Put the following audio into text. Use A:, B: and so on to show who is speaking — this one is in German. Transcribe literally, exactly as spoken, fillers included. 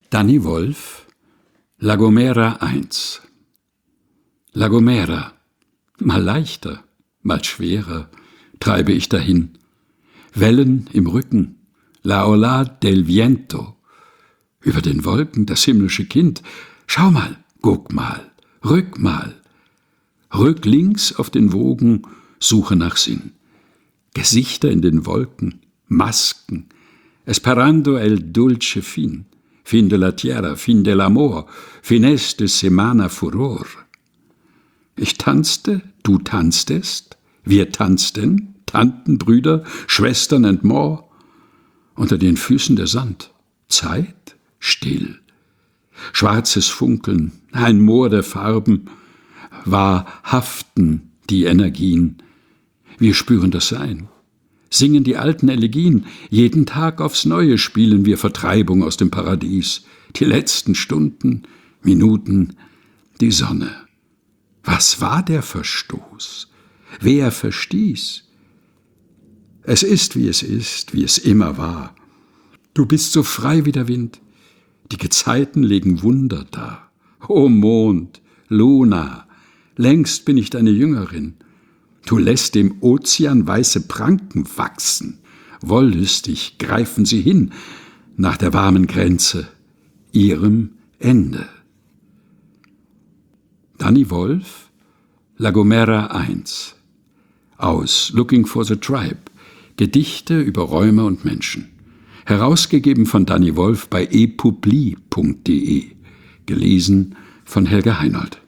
A: Danny Wolf, La Gomera eins. La Gomera, mal leichter, mal schwerer, treibe ich dahin. Wellen im Rücken, La Ola del Viento. Über den Wolken das himmlische Kind. Schau mal, guck mal, rück mal. Rück links auf den Wogen, suche nach Sinn. Gesichter in den Wolken, Masken. Esperando el dulce fin. Fin de la tierra, fin del amor, fines de semana furor. Ich tanzte, du tanztest, wir tanzten, Tanten, Brüder, Schwestern and more. Unter den Füßen der Sand, Zeit, still. Schwarzes Funkeln, ein Moor der Farben, wahr haften die Energien. Wir spüren das Sein, singen die alten Elegien, jeden Tag aufs Neue spielen wir Vertreibung aus dem Paradies, die letzten Stunden, Minuten, die Sonne. Was war der Verstoß? Wer verstieß? Es ist, wie es ist, wie es immer war. Du bist so frei wie der Wind, die Gezeiten legen Wunder dar. O Mond, Luna, längst bin ich deine Jüngerin. Du lässt dem Ozean weiße Pranken wachsen. Wollüstig greifen sie hin nach der warmen Grenze, ihrem Ende. Danny Wolf, La Gomera eins. Aus Looking for the Tribe. Gedichte über Räume und Menschen. Herausgegeben von Danny Wolf bei e publi punkt de. Gelesen von Helga Heinold.